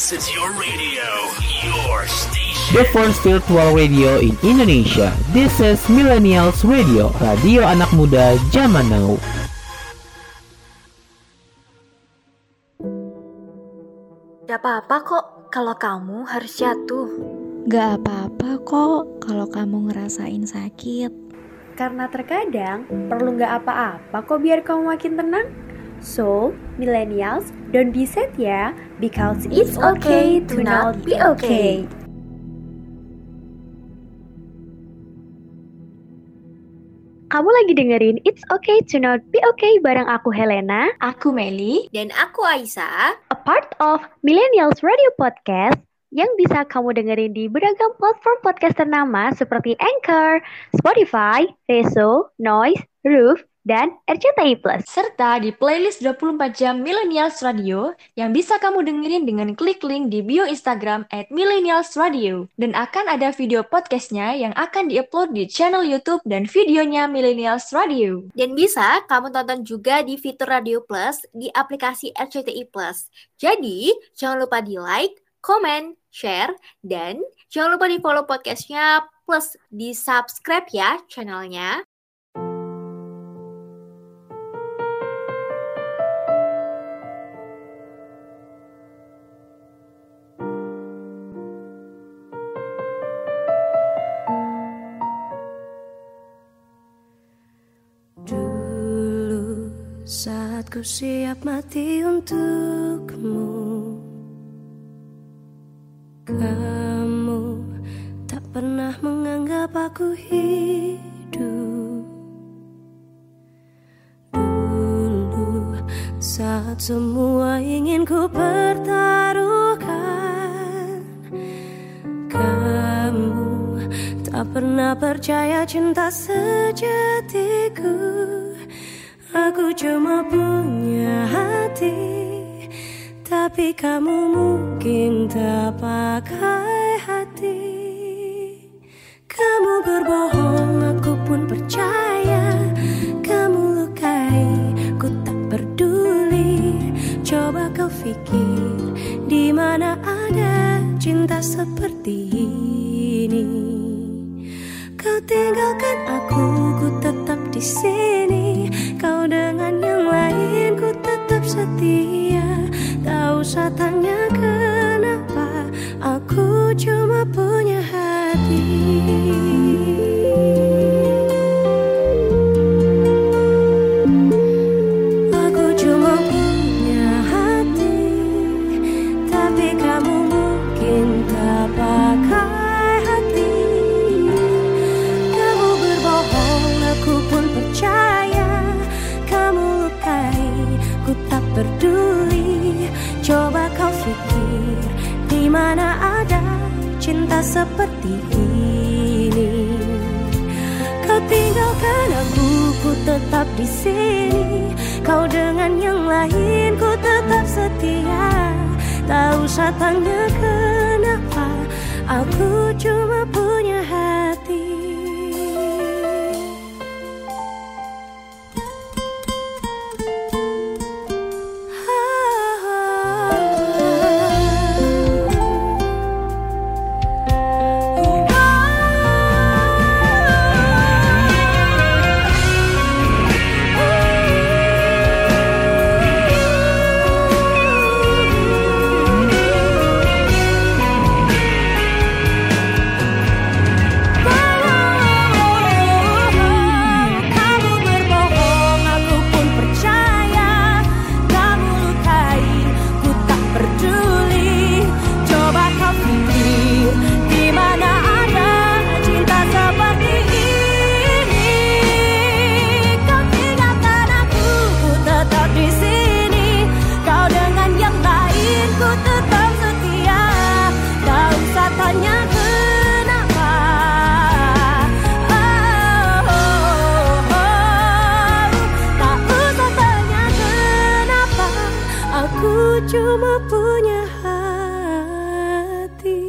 This is your radio, your station. The first virtual radio in Indonesia. This is Millennials Radio, radio anak muda zaman now. Gak apa-apa kok kalau kamu harus jatuh. Gak apa-apa kok kalau kamu ngerasain sakit. Karena terkadang perlu gak apa-apa kok biar kamu makin tenang. So, millennials, don't be sad ya, because it's okay to not be okay. Kamu lagi dengerin It's Okay to Not Be Okay bareng aku Helena, Aku Meli, Dan aku Aisyah, a part of Millennials Radio Podcast yang bisa kamu dengerin di beragam platform podcast ternama seperti Anchor, Spotify, Reso, Noise, Roof, dan RCTI Plus. serta di playlist 24 jam Millennials Radio yang bisa kamu dengerin dengan klik link di bio Instagram @millennialsradio. Dan akan ada video podcastnya yang akan diupload di channel YouTube dan videonya Millennials Radio. dan bisa kamu tonton juga di fitur Radio Plus di aplikasi RCTI Plus. Jadi, jangan lupa di like, komen, share, dan jangan lupa di follow podcastnya plus di subscribe ya channelnya. Dulu saat ku siap mati untukmu, kamu tak pernah menganggap aku hidup. Dulu saat semua ingin ku pertaruhkan, kamu tak pernah percaya cinta sejatiku. Aku cuma punya hati, tapi kamu mungkin tak pakai hati. Kamu berbohong, aku pun percaya. Kamu lukai, ku tak peduli. Coba kau pikir, di mana ada cinta seperti ini. Kau tinggalkan aku tetap di sini. Kau dengan yang lain, ku tetap setia. Tak usah tanya kenapa, aku cuma punya hati. Aku cuma punya hati, tapi kamu mungkin tak pakai hati. Kamu berbohong, aku pun percaya. Kamu lukai, ku tak peduli. Coba kau pikir, di mana ada cinta seperti ini. Kau tinggalkan aku, ku tetap di sini. Kau dengan yang lain, ku tetap setia. Tak usah tanya kenapa, aku cuma punya hati. Cuma punya hati.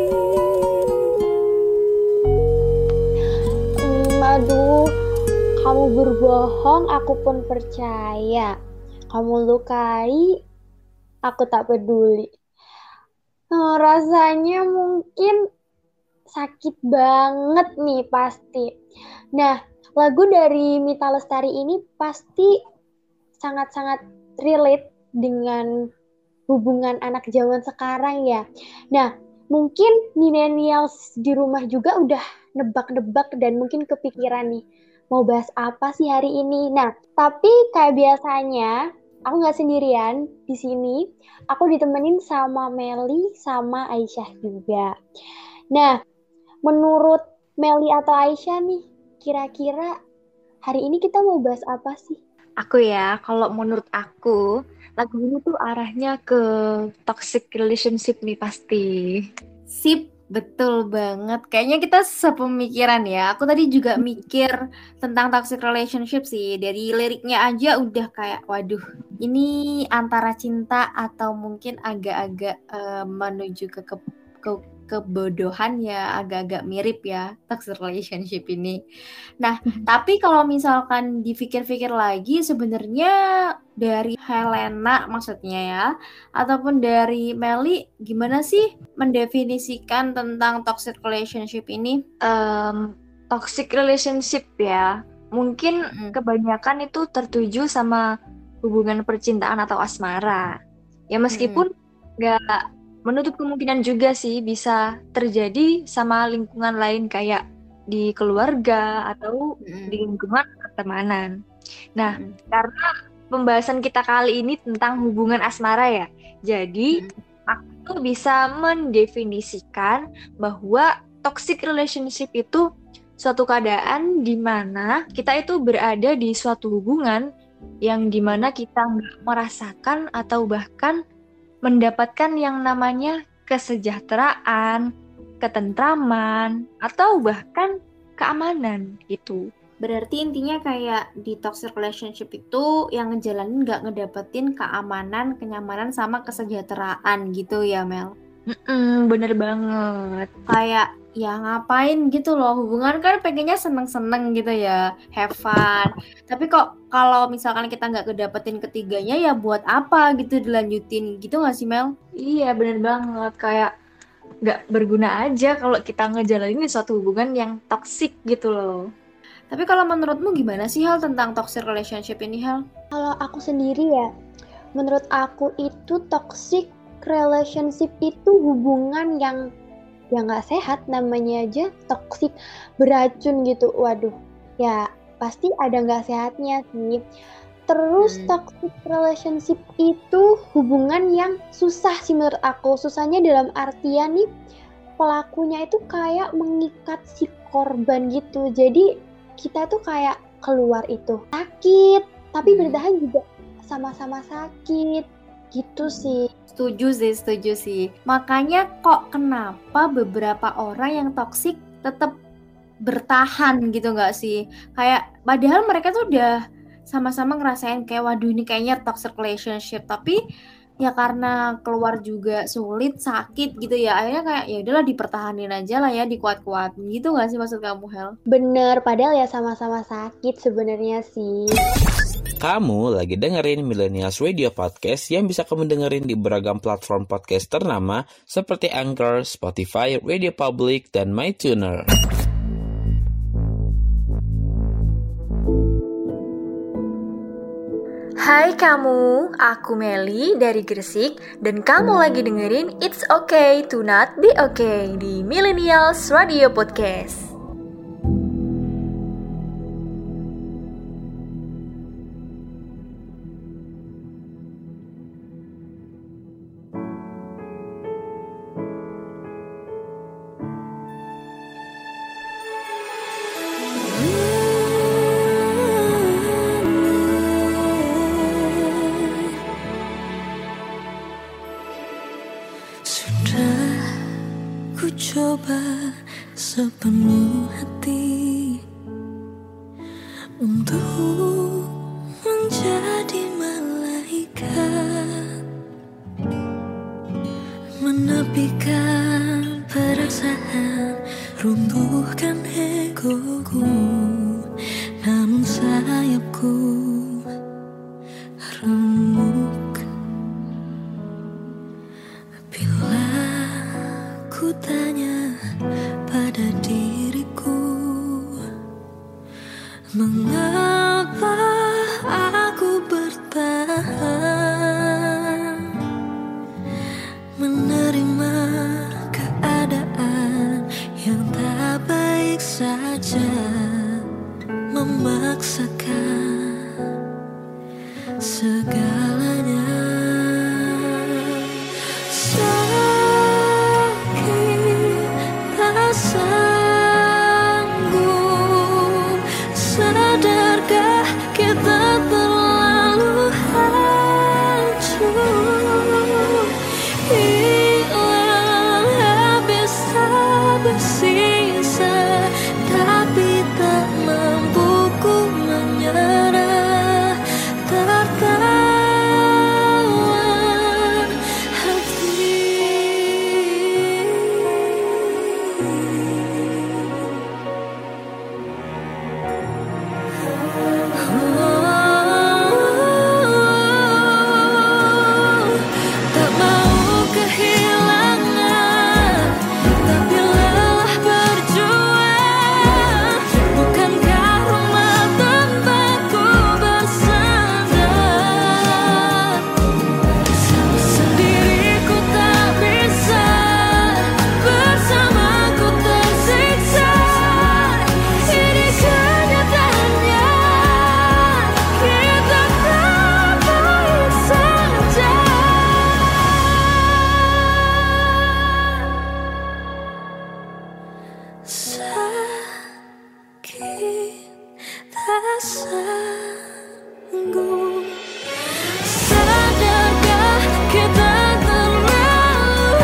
Aduh, kamu berbohong, aku pun percaya. Kamu lukai, aku tak peduli. Rasanya mungkin sakit banget nih pasti. Nah, lagu dari Mita Lestari ini pasti sangat-sangat relate dengan hubungan anak zaman sekarang ya. Nah, mungkin millennials di rumah juga udah nebak-nebak dan mungkin kepikiran nih, mau bahas apa sih hari ini? Nah, tapi kayak biasanya, aku nggak sendirian di sini. Aku ditemenin sama Meli sama Aisyah juga. Nah, menurut Meli atau Aisyah nih, kira-kira hari ini kita mau bahas apa sih? Aku ya, kalau menurut aku, lagu ini tuh arahnya ke toxic relationship nih pasti. Sip, betul banget. Kayaknya kita sepemikiran ya. Aku tadi juga mikir tentang toxic relationship sih. Dari liriknya aja udah kayak, waduh, ini antara cinta atau mungkin agak-agak menuju ke kebodohan ya, agak-agak mirip ya toxic relationship ini. Nah, tapi kalau misalkan dipikir-pikir lagi, sebenarnya dari Helena maksudnya ya, ataupun dari Meli, gimana sih mendefinisikan tentang toxic relationship ini? Toxic relationship ya, mungkin kebanyakan itu tertuju sama hubungan percintaan atau asmara. Ya meskipun nggak menutup kemungkinan juga sih bisa terjadi sama lingkungan lain kayak di keluarga atau di lingkungan pertemanan. Nah, karena pembahasan kita kali ini tentang hubungan asmara ya, jadi aku bisa mendefinisikan bahwa toxic relationship itu suatu keadaan di mana kita itu berada di suatu hubungan yang dimana kita nggak merasakan atau bahkan mendapatkan yang namanya kesejahteraan, ketentraman, atau bahkan keamanan gitu. Berarti intinya kayak di toxic relationship itu yang ngejalanin nggak ngedapetin keamanan, kenyamanan, sama kesejahteraan gitu ya, Mel? Bener banget. Kayak ya ngapain gitu loh, hubungan kan pengennya seneng-seneng gitu ya, have fun. Tapi kok kalau misalkan kita nggak kedapetin ketiganya ya buat apa gitu dilanjutin gitu nggak sih Mel? Iya bener banget, kayak nggak berguna aja kalau kita ngejalanin suatu hubungan yang toksik gitu loh. Tapi kalau menurutmu gimana sih Hal tentang toxic relationship ini Hal? Kalau aku sendiri ya, menurut aku itu toxic relationship itu hubungan yang nggak sehat, namanya aja toxic, beracun gitu. Waduh, ya pasti ada nggak sehatnya sih. Terus toxic relationship itu hubungan yang susah sih menurut aku. Susahnya dalam artian nih, pelakunya itu kayak mengikat si korban gitu. Jadi kita tuh kayak keluar itu sakit, tapi bertahan juga sama-sama sakit gitu sih. Setuju sih. Makanya kok kenapa beberapa orang yang toksik tetap bertahan gitu nggak sih? Kayak padahal mereka tuh udah sama-sama ngerasain kayak waduh ini kayaknya toxic relationship, tapi ya karena keluar juga sulit, sakit gitu ya, akhirnya kayak ya udahlah dipertahanin aja lah ya, dikuat-kuatin gitu nggak sih maksud kamu Hel? Bener, padahal ya sama-sama sakit sebenarnya sih. Kamu lagi dengerin Millennials Radio Podcast yang bisa kamu dengerin di beragam platform podcast ternama seperti Anchor, Spotify, Radio Public, dan MyTuner. Hai kamu, aku Meli dari Gresik dan kamu lagi dengerin It's Okay to Not Be Okay di Millennials Radio Podcast. Coba sepenuh hati untuk menjadi malaikat, menepikan perasaan, runtuhkan egoku, namun sayapku remuk bila ku tanya pada diriku, mengapa aku bertahan menerima keadaan yang tak baik saja, memaksakan segalanya. Sakit tak sanggup, sadarkah kita terlalu hancur, hilang habis tak bersisa, tapi tak mampu ku menyerah, tertawan hati. Tak mau kehilangan, tapi lelah berjuang. Bukankah rumah tempatku bersandar? Sendiriku tak bisa, bersamaku tersiksa. Ini kenyataannya, kita tak baik saja. Sakit tak sanggup, sadarkah kita terlalu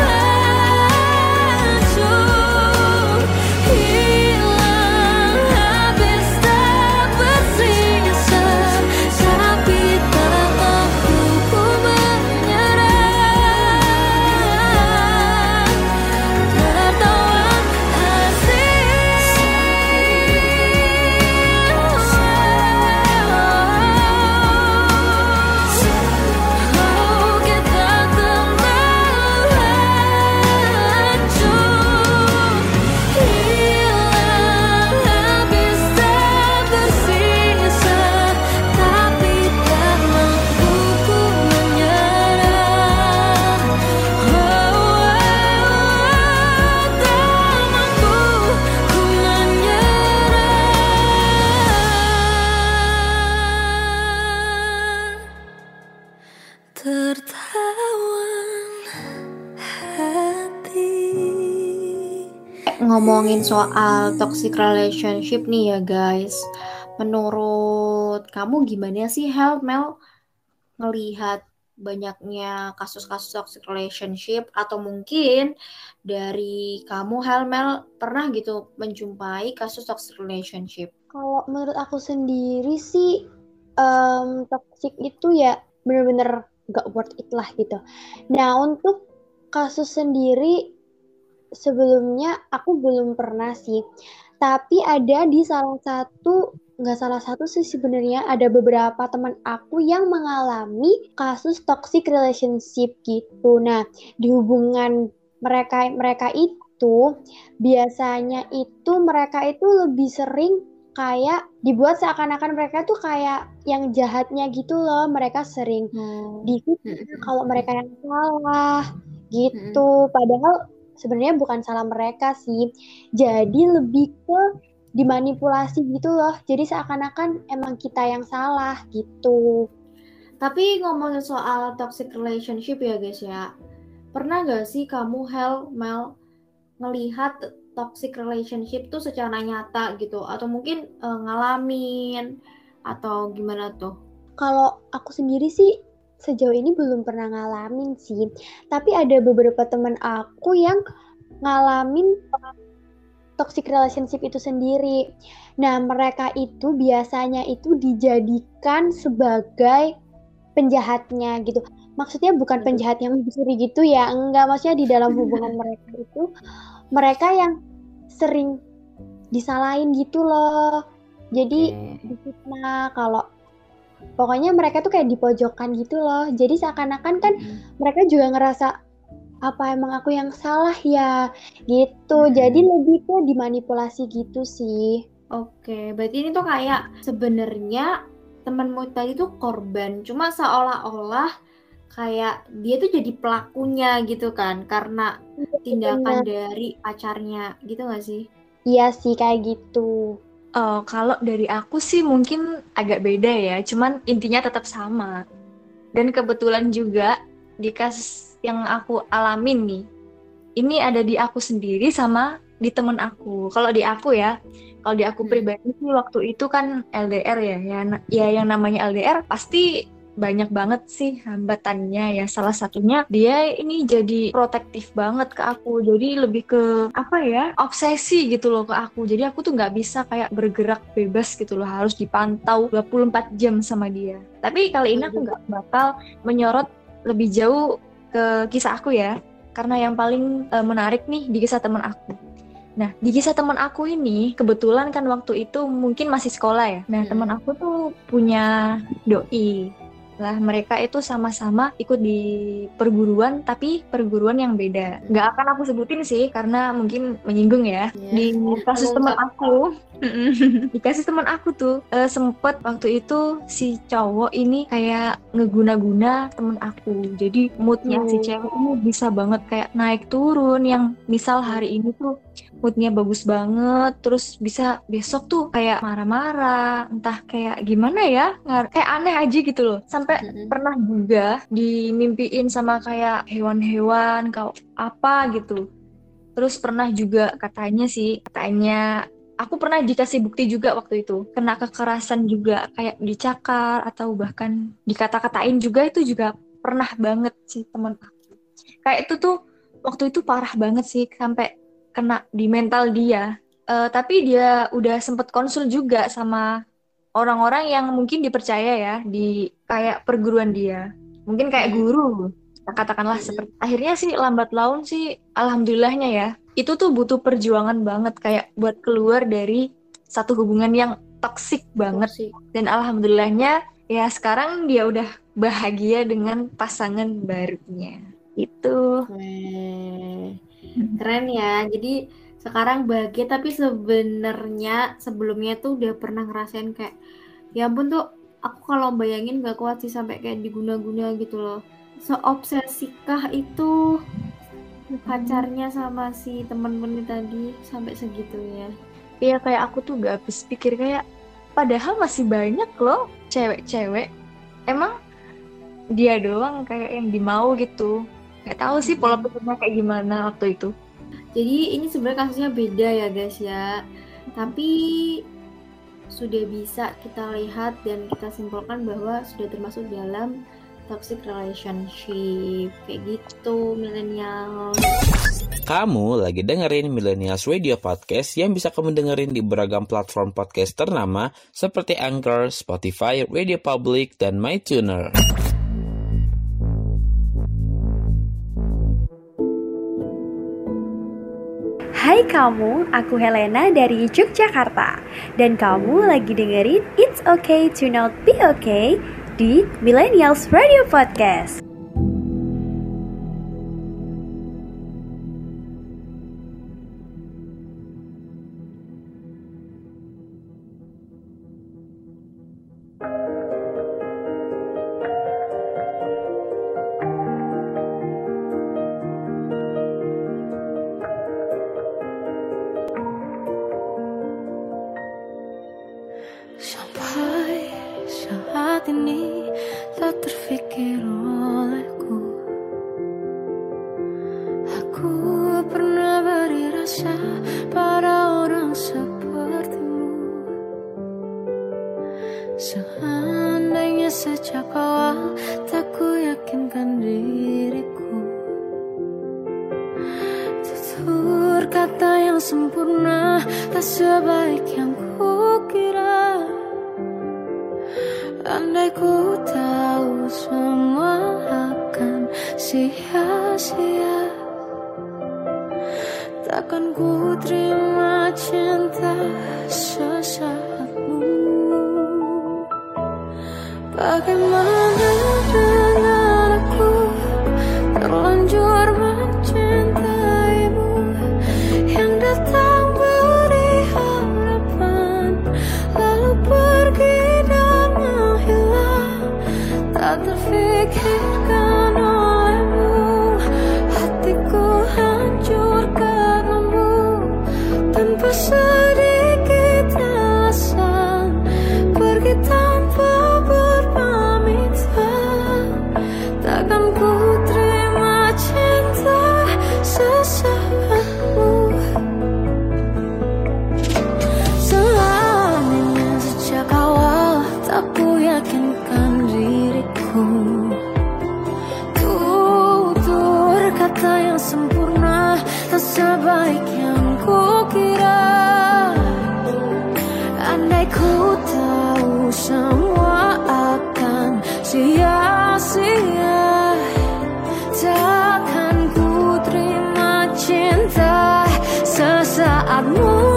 hancur, hilang habis tak bersisa, tapi tak mampu ku menyerah, tertawan hati. Oh, kita terlalu hancur, hilang habis tak bersisa, tapi tak mampu ku menyerah. Tak mampu ku menyerah, tertawan hati. Ngomongin soal toxic relationship nih ya guys. Menurut kamu gimana sih Mel ngelihat banyaknya kasus-kasus toxic relationship, atau mungkin dari kamu Mel pernah gitu menjumpai kasus toxic relationship? Kalau menurut aku sendiri sih toxic itu ya bener-bener gak worth it lah gitu. Nah untuk kasus sendiri sebelumnya aku belum pernah sih. Tapi ada di nggak salah satu sih sebenarnya, ada beberapa teman aku yang mengalami kasus toxic relationship gitu. Nah, di hubungan mereka itu biasanya itu mereka itu lebih sering kayak dibuat seakan-akan mereka tuh kayak yang jahatnya gitu loh. Mereka sering difitnah kalau mereka yang salah gitu. Padahal sebenarnya bukan salah mereka sih. Jadi lebih ke dimanipulasi gitu loh. Jadi seakan-akan emang kita yang salah gitu. Tapi ngomongin soal toxic relationship ya guys ya, pernah gak sih kamu Mel ngelihat toxic relationship tuh secara nyata gitu, atau mungkin ngalamin atau gimana tuh? Kalau aku sendiri sih sejauh ini belum pernah ngalamin sih. Tapi ada beberapa teman aku yang ngalamin toxic relationship itu sendiri. Nah, mereka itu biasanya itu dijadikan sebagai penjahatnya gitu. Maksudnya bukan penjahat yang mencuri gitu ya, enggak. Maksudnya di dalam hubungan mereka itu, mereka yang sering disalahin gitu loh. Jadi difitnah, kalau pokoknya mereka tuh kayak dipojokkan gitu loh. Jadi seakan-akan kan mereka juga ngerasa apa emang aku yang salah ya gitu. Jadi lebih ke dimanipulasi gitu sih. Oke, berarti ini tuh kayak sebenarnya temanmu tadi tuh korban, cuma seolah-olah kayak dia tuh jadi pelakunya gitu kan, karena tindakan dari pacarnya gitu gak sih? Iya sih kayak gitu. Kalau dari aku sih mungkin agak beda ya, cuman intinya tetap sama. Dan kebetulan juga di kasus yang aku alamin nih, ini ada di aku sendiri sama di temen aku. Kalau di aku pribadi sih waktu itu kan LDR ya yang namanya LDR pasti banyak banget sih hambatannya ya. Salah satunya dia ini jadi protektif banget ke aku. Jadi lebih ke obsesi gitu loh ke aku. Jadi aku tuh nggak bisa kayak bergerak bebas gitu loh. Harus dipantau 24 jam sama dia. Tapi kali ini aku nggak bakal menyorot lebih jauh ke kisah aku ya. Karena yang paling menarik nih di kisah teman aku. Nah, di kisah teman aku ini kebetulan kan waktu itu mungkin masih sekolah ya. Nah, teman aku tuh punya doi. Lah, mereka itu sama-sama ikut di perguruan, tapi perguruan yang beda. Nggak akan aku sebutin sih, karena mungkin menyinggung ya. Di kasus teman aku, di kasus teman aku tuh sempet waktu itu si cowok ini kayak ngeguna-guna temen aku. Jadi moodnya si cewek ini bisa banget kayak naik turun. Yang misal hari ini tuh moodnya bagus banget, terus bisa besok tuh kayak marah-marah, entah kayak gimana ya, kayak aneh aja gitu loh. Sampai pernah juga dimimpiin sama kayak hewan-hewan, kayak apa gitu. Terus pernah juga katanya aku pernah dikasih bukti juga waktu itu, kena kekerasan juga, kayak dicakar atau bahkan dikata-katain juga, itu juga pernah banget sih teman aku. Kayak itu tuh waktu itu parah banget sih, sampai kena di mental dia. Tapi dia udah sempet konsul juga sama orang-orang yang mungkin dipercaya ya di kayak perguruan dia. Mungkin kayak guru, katakanlah seperti. Akhirnya sih lambat laun sih alhamdulillahnya ya. Itu tuh butuh perjuangan banget kayak buat keluar dari satu hubungan yang toksik banget. Dan alhamdulillahnya ya sekarang dia udah bahagia dengan pasangan barunya. Itu. Keren ya. Jadi sekarang bahagia, tapi sebenarnya sebelumnya tuh udah pernah ngerasain kayak ya ampun tuh aku kalau bayangin gak kuat sih sampai kayak diguna-guna gitu loh. Seobsesikah itu pacarnya sama si temen-temen tadi sampai segitunya? Iya, kayak aku tuh gak habis pikir, kayak padahal masih banyak loh cewek-cewek. Emang dia doang kayak yang dimau gitu. Gak tahu sih pola pikirnya kayak gimana waktu itu. Jadi ini sebenarnya kasusnya beda ya guys ya. Tapi sudah bisa kita lihat dan kita simpulkan bahwa sudah termasuk dalam toxic relationship. Kayak gitu milenial. Kamu lagi dengerin Millennials Radio Podcast yang bisa kamu dengerin di beragam platform podcast ternama seperti Anchor, Spotify, Radio Public, dan MyTuner. Hai kamu, aku Helena dari Yogyakarta. Dan kamu lagi dengerin It's Okay to Not Be Okay di Millennials Radio Podcast. Sampai saat ini tak terfikir olehku. Aku pernah beri rasa pada orang sepertimu. Seandainya sejak awal tak ku yakinkan diriku. Tutur kata yang sempurna tak sebaik yang kukira. Andai ku tahu semua akan sia-sia, takkan ku terima cinta sesaatmu. Bagaimana dengan aku terlanjur cinta yang sempurna, tak sebaik yang kukira. Andai ku tahu semua akan sia-sia, takkan ku terima cinta sesaatmu.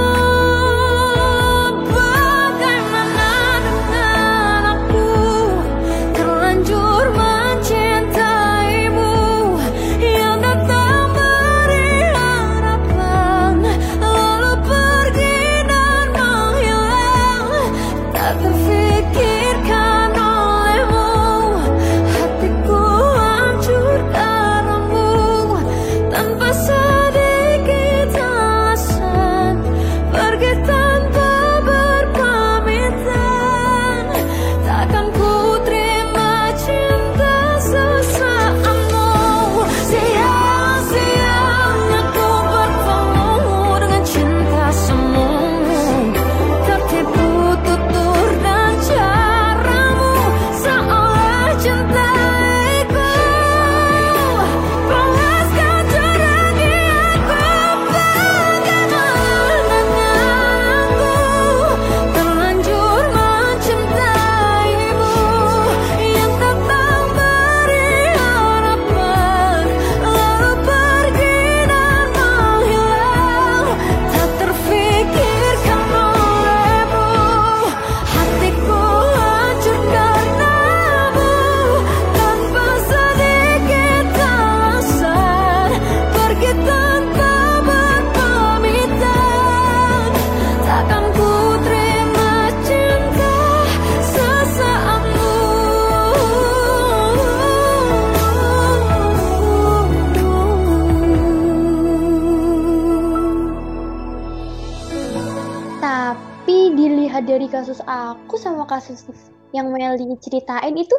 Tapi dilihat dari kasus aku sama kasus yang Meli ceritain itu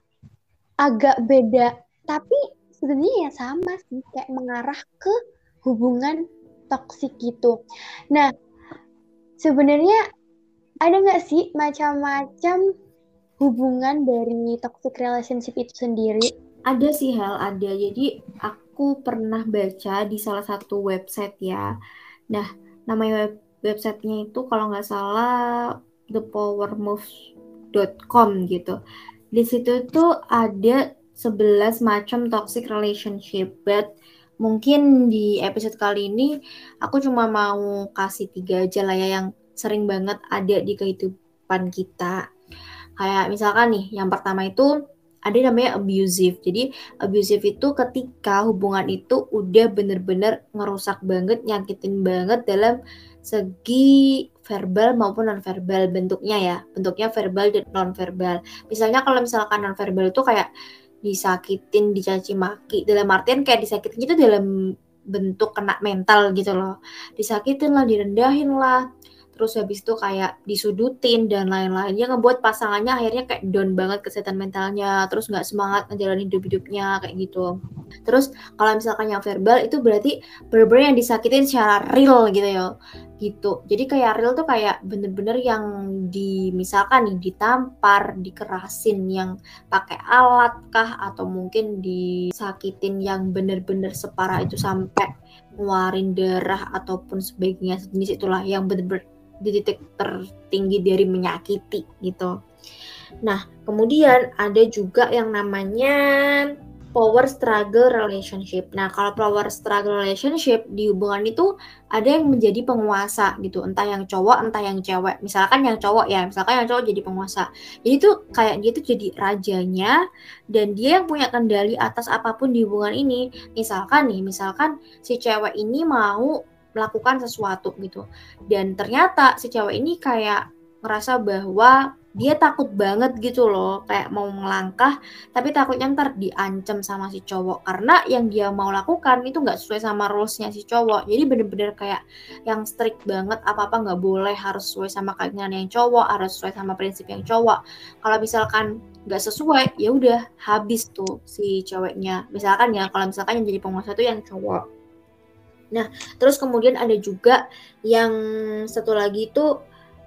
agak beda. Tapi sebenarnya ya sama sih, kayak mengarah ke hubungan toksik gitu. Nah, sebenarnya ada nggak sih macam-macam hubungan dari toxic relationship itu sendiri? Ada sih Hel, ada. Jadi aku pernah baca di salah satu website ya. Nah, namanya websitenya itu kalau nggak salah thepowermove.com gitu. Di situ tuh ada 11 macam toxic relationship, but mungkin di episode kali ini aku cuma mau kasih 3 aja lah ya yang sering banget ada di kehidupan kita. Kayak misalkan nih, yang pertama itu ada namanya abusive. Jadi abusive itu ketika hubungan itu udah bener-bener ngerusak banget, nyakitin banget dalam segi verbal maupun non-verbal bentuknya ya. Bentuknya verbal dan non-verbal. Misalnya kalau misalkan non-verbal itu kayak disakitin, dicaci maki. Dalam artian kayak disakitin itu dalam bentuk kena mental gitu loh. Disakitin lah, direndahin lah. Terus habis itu kayak disudutin dan lain-lain. Yang ngebuat pasangannya akhirnya kayak down banget kesehatan mentalnya. Terus gak semangat ngejalanin hidup-hidupnya kayak gitu. Terus kalau misalkan yang verbal itu berarti bener-bener yang disakitin secara real gitu ya. Gitu. Jadi kayak real tuh kayak bener-bener yang misalkan nih ditampar, dikerasin yang pakai alat kah, atau mungkin disakitin yang bener-bener separah itu sampai ngeluarin darah ataupun sebagainya, sejenis itulah yang bener-bener di titik tertinggi dari menyakiti gitu. Nah, kemudian ada juga yang namanya power struggle relationship. Nah, kalau power struggle relationship di hubungan itu ada yang menjadi penguasa gitu, entah yang cowok, entah yang cewek. Misalkan yang cowok jadi penguasa. Jadi tuh kayak dia tuh jadi rajanya dan dia yang punya kendali atas apapun di hubungan ini. Misalkan si cewek ini mau melakukan sesuatu gitu. Dan ternyata si cewek ini kayak ngerasa bahwa dia takut banget gitu loh, kayak mau melangkah tapi takutnya ntar diancam sama si cowok karena yang dia mau lakukan itu nggak sesuai sama rules-nya si cowok. Jadi bener-bener kayak yang strict banget, apa-apa nggak boleh, harus sesuai sama keinginan yang cowok, harus sesuai sama prinsip yang cowok. Kalau misalkan nggak sesuai, ya udah habis tuh si ceweknya. Misalkan ya, kalau misalkan yang jadi penguasa itu yang cowok. Nah, terus kemudian ada juga yang satu lagi itu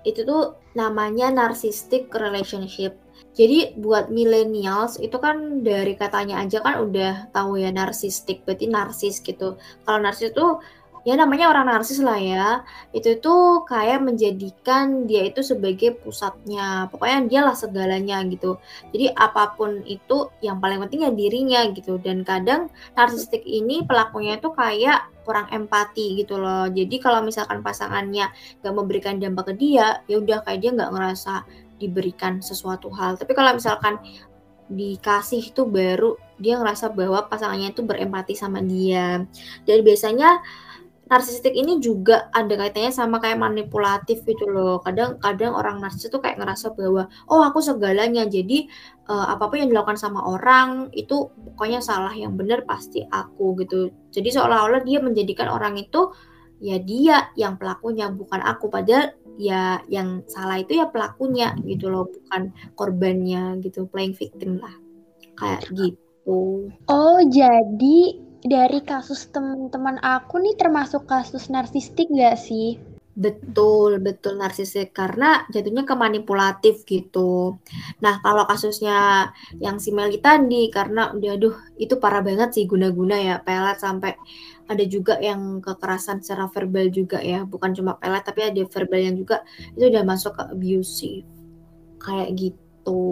itu tuh namanya narcissistic relationship. Jadi buat millennials itu kan dari katanya aja kan udah tahu ya narcissistic, berarti narsis gitu. Kalau narsis itu ya namanya orang narsis lah ya. Itu tuh kayak menjadikan dia itu sebagai pusatnya. Pokoknya dialah segalanya gitu. Jadi apapun itu yang paling penting ya dirinya gitu. Dan kadang narsistik ini pelakunya itu kayak kurang empati gitu loh. Jadi kalau misalkan pasangannya gak memberikan dampak ke dia, ya udah kayak dia gak ngerasa diberikan sesuatu hal. Tapi kalau misalkan dikasih itu baru dia ngerasa bahwa pasangannya itu berempati sama dia. Dan biasanya narsistik ini juga ada kaitannya sama kayak manipulatif gitu loh. Kadang orang narsis itu kayak ngerasa bahwa oh aku segalanya. Jadi apapun yang dilakukan sama orang itu pokoknya salah, yang benar pasti aku gitu. Jadi seolah-olah dia menjadikan orang itu ya dia yang pelakunya, bukan aku. Padahal ya yang salah itu ya pelakunya gitu loh, bukan korbannya gitu. Playing victim lah. Kayak gitu. Oh, jadi dari kasus teman-teman aku nih termasuk kasus narsistik gak sih? Betul narsistik karena jatuhnya ke manipulatif gitu. Nah, kalau kasusnya yang si Meli tadi karena aduh itu parah banget sih, guna-guna ya, pelet sampai ada juga yang kekerasan secara verbal juga ya, bukan cuma pelet tapi ada verbal yang juga itu udah masuk ke abusive. Kayak gitu.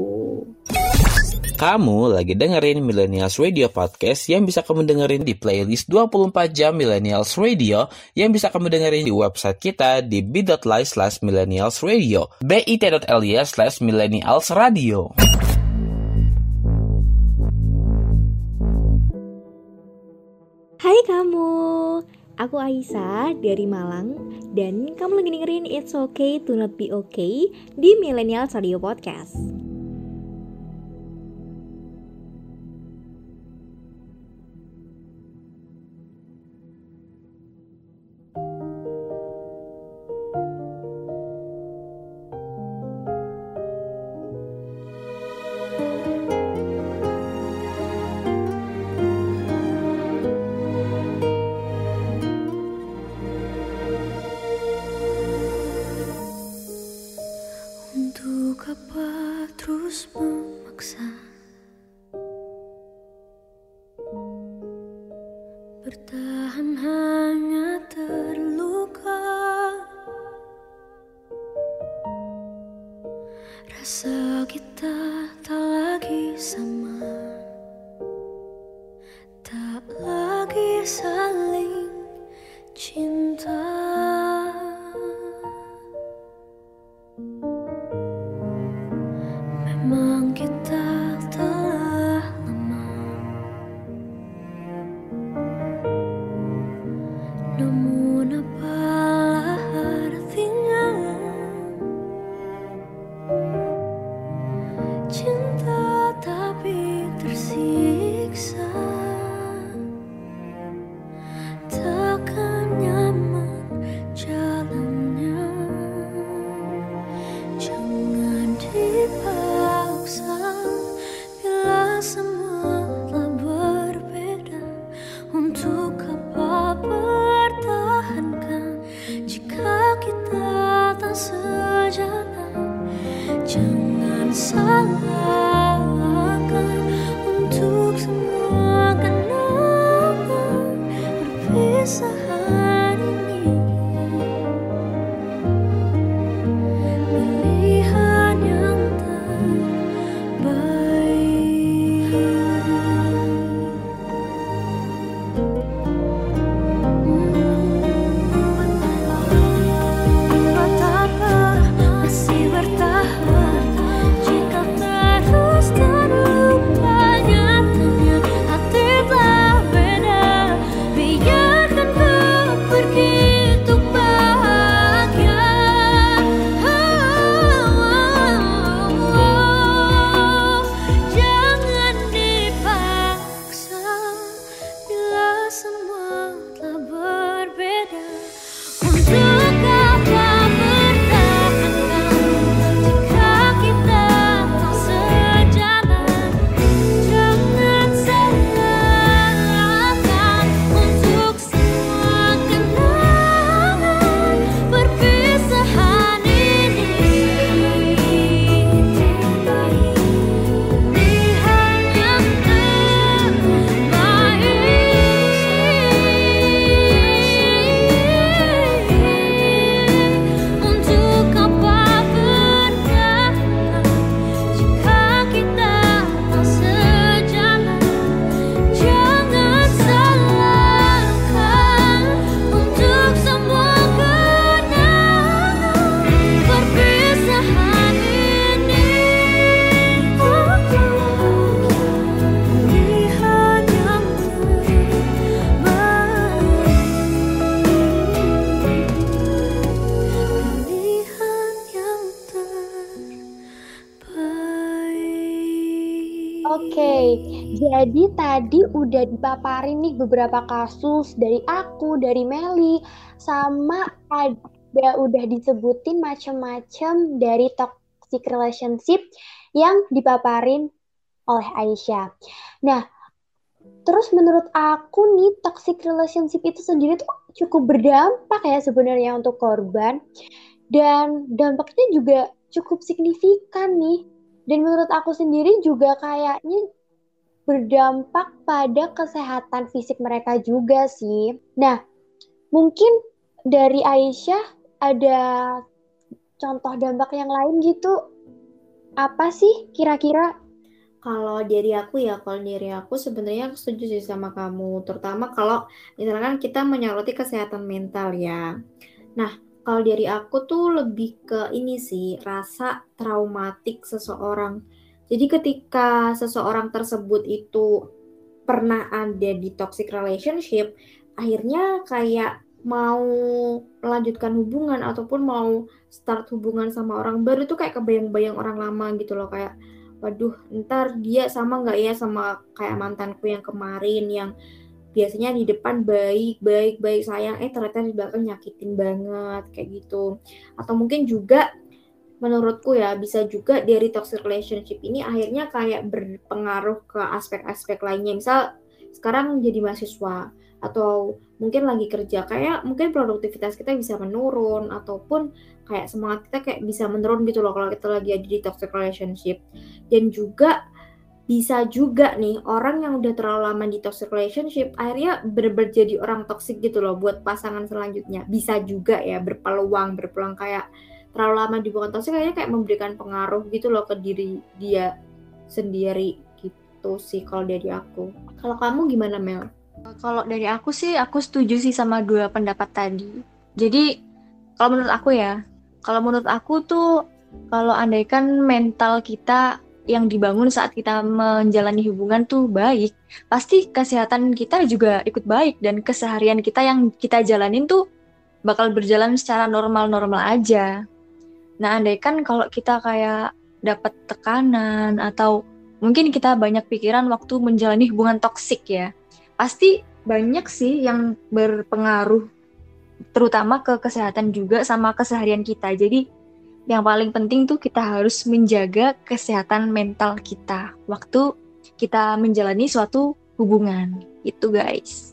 Kamu lagi dengerin Millennials Radio Podcast yang bisa kamu dengerin di playlist 24 jam Millennials Radio yang bisa kamu dengerin di website kita di bit.ly/millennialsradio bit.ly/millennialsradio. Hai kamu, aku Aisyah dari Malang dan kamu lagi dengerin It's Okay to Not Be Okay di Millennials Radio Podcast. Bertahan hanya terluka, rasa kita tak lagi sama, tak lagi saling cinta. Memang kita telah lama, namun apalah artinya cinta tapi tersiksa, takkan nyaman jalannya. Jangan dipaksa bila semua telah berbeda. Untuk apa pertahankan jika kita tak sejalan? Jangan salahkan untuk semua kenangan perpisahan ini. Pilihan yang terbaik. Buat apa masih bertahan jika terus terlupa nyatanya? Hati telah beda, biarkan kau pergi untuk bahagia. Jangan dipaksa bila semua telah berbeda. Untuk apa bertahankan jika kita tak sejalan? Jangan salahkan untuk semua kenangan perpisahan ini. Jadi tadi udah dipaparin nih beberapa kasus dari aku, dari Meli, sama udah disebutin macam-macam dari toxic relationship yang dipaparin oleh Aisyah. Nah, terus menurut aku nih toxic relationship itu sendiri tuh cukup berdampak ya sebenarnya untuk korban. Dan dampaknya juga cukup signifikan nih. Dan menurut aku sendiri juga kayaknya berdampak pada kesehatan fisik mereka juga sih. Nah, mungkin dari Aisyah ada contoh dampak yang lain gitu. Apa sih kira-kira? Kalau dari aku sebenarnya setuju sih sama kamu, terutama kalau misalkan kita menyoroti kesehatan mental ya. Nah, kalau dari aku tuh lebih ke ini sih, rasa traumatik seseorang. Jadi ketika seseorang tersebut itu pernah ada di toxic relationship, akhirnya kayak mau melanjutkan hubungan ataupun mau start hubungan sama orang baru tuh kayak kebayang-bayang orang lama gitu loh, kayak waduh ntar dia sama nggak ya sama kayak mantanku yang kemarin yang biasanya di depan baik sayang, ternyata di belakang nyakitin banget kayak gitu. Atau mungkin juga menurutku ya bisa juga dari toxic relationship ini akhirnya kayak berpengaruh ke aspek-aspek lainnya. Misal sekarang jadi mahasiswa atau mungkin lagi kerja, kayak mungkin produktivitas kita bisa menurun ataupun kayak semangat kita kayak bisa menurun gitu loh kalau kita lagi ada di toxic relationship. Dan juga bisa juga nih orang yang udah terlalu lama di toxic relationship akhirnya bener-bener jadi orang toxic gitu loh buat pasangan selanjutnya. Bisa juga ya berpeluang kayak terlalu lama di hubungan toxic kayaknya kayak memberikan pengaruh gitu loh ke diri dia sendiri gitu sih kalau dari aku. Kalau kamu gimana Mel? Kalau dari aku sih, aku setuju sih sama dua pendapat tadi. Jadi, kalau menurut aku tuh, kalau andaikan mental kita yang dibangun saat kita menjalani hubungan tuh baik, pasti kesehatan kita juga ikut baik dan keseharian kita yang kita jalanin tuh bakal berjalan secara normal-normal aja. Nah, andaikan kalau kita kayak dapat tekanan atau mungkin kita banyak pikiran waktu menjalani hubungan toksik ya, pasti banyak sih yang berpengaruh, terutama ke kesehatan juga sama keseharian kita. Jadi yang paling penting tuh kita harus menjaga kesehatan mental kita waktu kita menjalani suatu hubungan. Itu guys.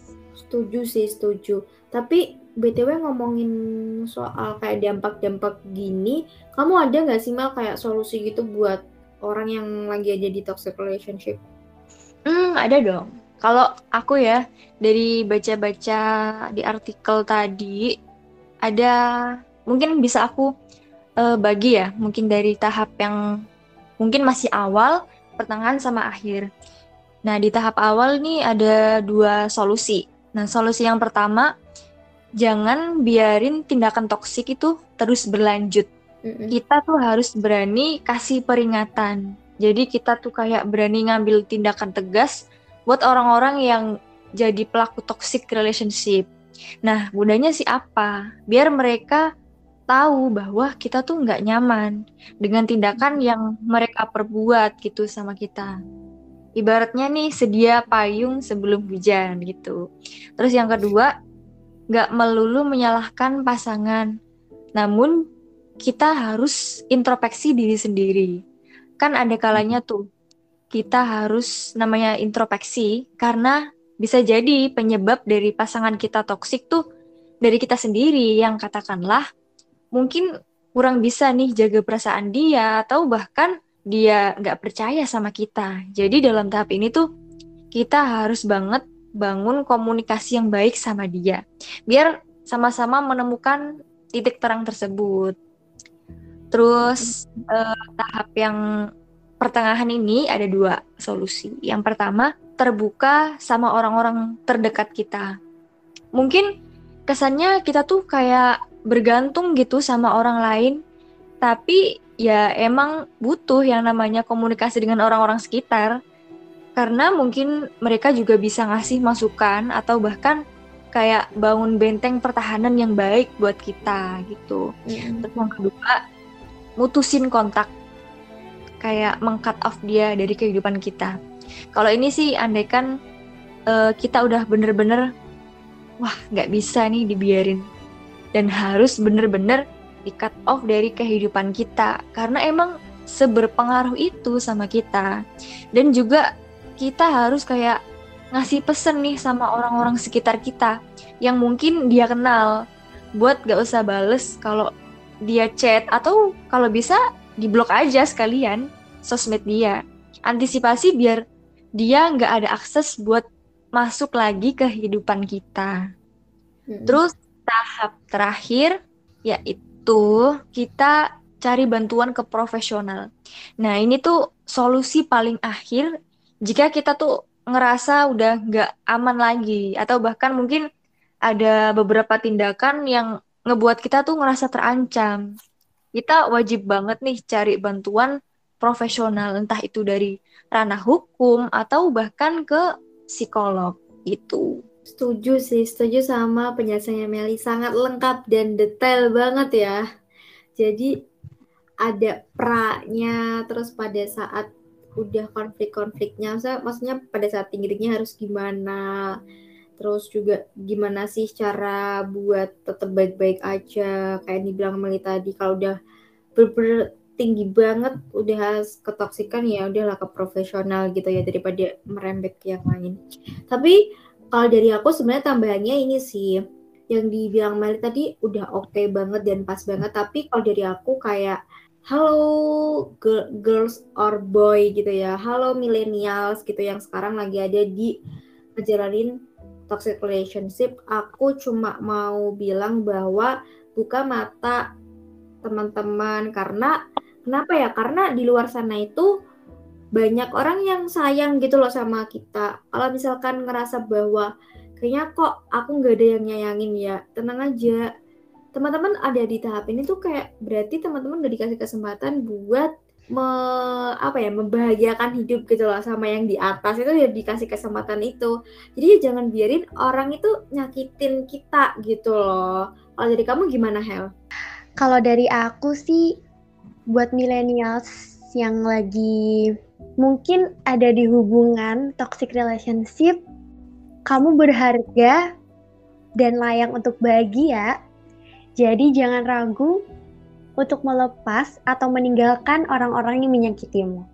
Setuju. Tapi BTW ngomongin soal kayak dampak-dampak gini, kamu ada nggak sih Mel kayak solusi gitu buat orang yang lagi ada di toxic relationship? Ada dong. Kalau aku ya, dari baca-baca di artikel tadi, ada mungkin bisa aku bagi ya, mungkin dari tahap yang mungkin masih awal, pertengahan sama akhir. Nah, di tahap awal nih ada 2 solusi. Nah, solusi yang pertama, jangan biarin tindakan toksik itu terus berlanjut. Kita tuh harus berani kasih peringatan. Jadi kita tuh kayak berani ngambil tindakan tegas buat orang-orang yang jadi pelaku toxic relationship. Nah, gunanya sih apa? Biar mereka tahu bahwa kita tuh nggak nyaman dengan tindakan yang mereka perbuat gitu sama kita. Ibaratnya nih sedia payung sebelum hujan gitu. Terus yang kedua, nggak melulu menyalahkan pasangan, namun kita harus introspeksi diri sendiri. Kan ada kalanya tuh kita harus namanya introspeksi karena bisa jadi penyebab dari pasangan kita toksik tuh dari kita sendiri yang katakanlah mungkin kurang bisa nih jaga perasaan dia atau bahkan dia nggak percaya sama kita. Jadi dalam tahap ini tuh kita harus banget bangun komunikasi yang baik sama dia biar sama-sama menemukan titik terang tersebut. Terus tahap yang pertengahan ini ada 2 solusi. Yang pertama, terbuka sama orang-orang terdekat kita. Mungkin kesannya kita tuh kayak bergantung gitu sama orang lain, tapi ya emang butuh yang namanya komunikasi dengan orang-orang sekitar. Karena mungkin mereka juga bisa ngasih masukan atau bahkan kayak bangun benteng pertahanan yang baik buat kita gitu. Terus yang kedua, mutusin kontak. Kayak meng-cut off dia dari kehidupan kita. Kalau ini sih andaikan kita udah bener-bener wah nggak bisa nih dibiarin dan harus bener-bener di cut off dari kehidupan kita karena emang seberpengaruh itu sama kita. Dan juga kita harus kayak ngasih pesen nih sama orang-orang sekitar kita yang mungkin dia kenal buat gak usah bales kalau dia chat, atau kalau bisa diblok aja sekalian sosmed dia. Antisipasi biar dia gak ada akses buat masuk lagi ke kehidupan kita. Terus tahap terakhir yaitu kita cari bantuan ke profesional. Nah ini tuh solusi paling akhir jika kita tuh ngerasa udah gak aman lagi, atau bahkan mungkin ada beberapa tindakan yang ngebuat kita tuh ngerasa terancam. Kita wajib banget nih cari bantuan profesional, entah itu dari ranah hukum atau bahkan ke psikolog itu. Setuju sama penjelasannya Meli, sangat lengkap dan detail banget ya. Jadi ada pra-nya, terus pada saat udah konflik-konfliknya, maksudnya pada saat tingginya harus gimana, terus juga gimana sih cara buat tetap baik-baik aja, kayak dibilang Meli tadi, kalau udah tinggi banget, udah ketoksikan ya udahlah ke profesional gitu ya, daripada merembet ke yang lain. Tapi kalau dari aku sebenarnya tambahannya ini sih, yang dibilang Meli tadi udah oke banget dan pas banget, tapi kalau dari aku kayak halo girls or boy gitu ya, halo millennials gitu yang sekarang lagi ada di ngejalanin toxic relationship, aku cuma mau bilang bahwa buka mata teman-teman, karena kenapa ya? Karena di luar sana itu banyak orang yang sayang gitu loh sama kita. Kalau misalkan ngerasa bahwa kayaknya kok aku nggak ada yang nyayangin ya, tenang aja. Teman-teman ada di tahap ini tuh kayak berarti teman-teman udah dikasih kesempatan buat membahagiakan hidup gitu loh sama yang di atas, itu ya dikasih kesempatan itu. Jadi jangan biarin orang itu nyakitin kita gitu loh. Kalau dari kamu gimana, Hel? Kalau dari aku sih buat millennials yang lagi mungkin ada di hubungan toxic relationship, kamu berharga dan layak untuk bahagia. Jadi jangan ragu untuk melepas atau meninggalkan orang-orang yang menyakitimu.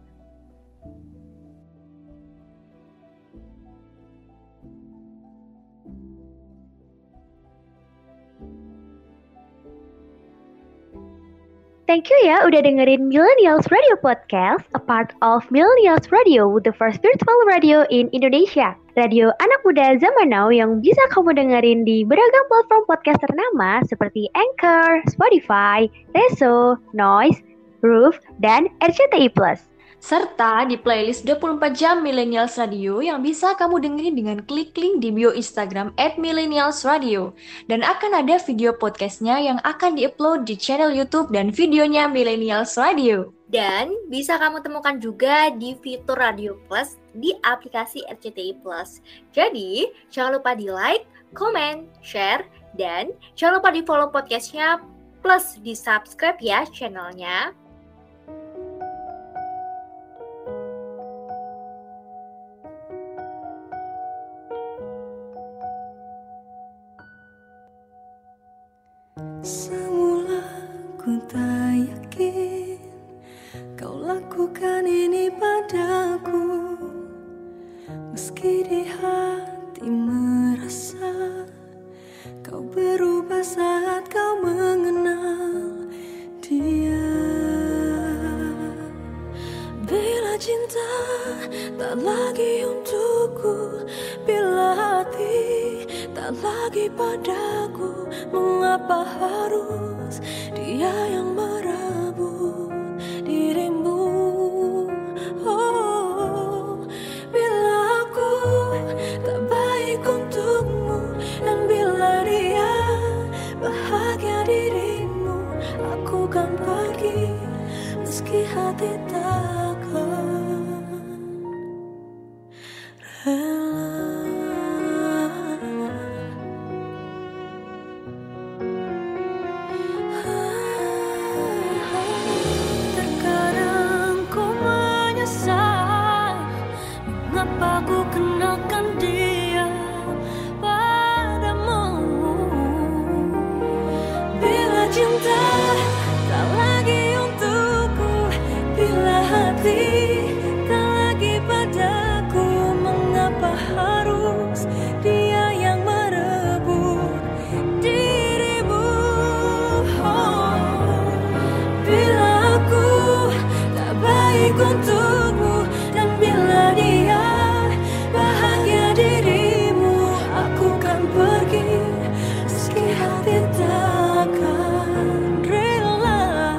Thank you ya udah dengerin Millennials Radio Podcast, a part of Millennials Radio, the first virtual radio in Indonesia. Radio anak muda zaman now yang bisa kamu dengerin di beragam platform podcast ternama seperti Anchor, Spotify, Reso, Noise, Roof, dan RCTI+. Serta di playlist 24 jam Millennials Radio yang bisa kamu dengerin dengan klik link di bio Instagram @millennialsradio. Dan akan ada video podcastnya yang akan diupload di channel YouTube dan videonya Millennials Radio. Dan bisa kamu temukan juga di fitur Radio Plus di aplikasi RCTI Plus. Jadi, jangan lupa di like, comment, share, dan jangan lupa di follow podcastnya plus di subscribe ya channelnya. Semula ku tak yakin kau lakukan ini padaku, meski di hati merasa kau berubah saat kau mengenal dia. Bila cinta tak lagi untukku, bila hati tak lagi padaku, mengapa harus dia yang merebut dirimu? Oh, bila aku tak baik untukmu, dan bila dia bahagia dirimu, aku kan pergi meski hati takkan rela. Terkadang ku menyesal hati tak lagi padaku, mengapa harus dia yang merebut dirimu? Bila aku tak baik untukmu, dan bila dia bahagia dirimu, aku kan pergi meski hati takkan rela.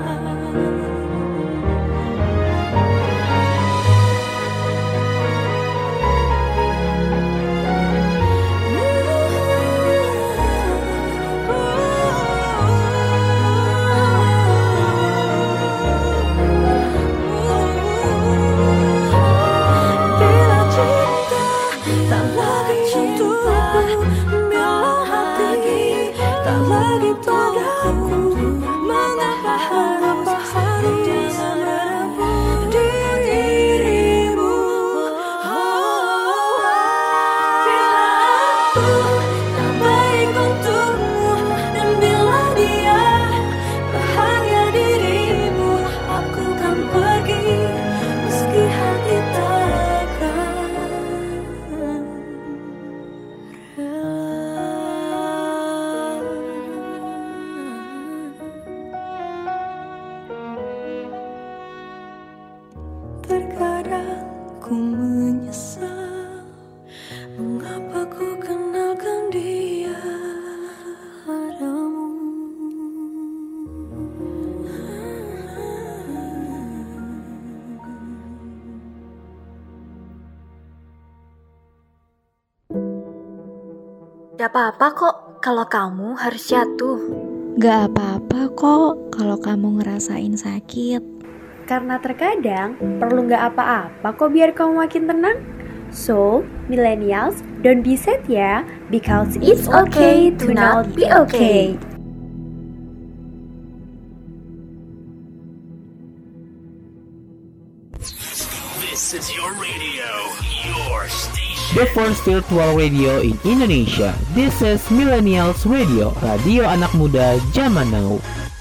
Bila cinta tak lagi untukku, bila hati tak lagi padaku, mengapa harus dia merebut dirimu? Bila aku tak baik untukmu, dan bila dia bahagia dirimu, aku kan pergi meski hati takkan terkadang ku menyesal mengapa ku kenalkan dia padamu. Gak apa-apa kok kalau kamu harus jatuh. Gak apa-apa kok kalau kamu ngerasain sakit. Karena terkadang perlu nggak apa-apa kok biar kamu makin tenang. So, millennials, don't be sad ya, because it's okay to not be okay. This is your radio, your station. The first virtual radio in Indonesia. This is Millennials Radio, radio anak muda zaman now.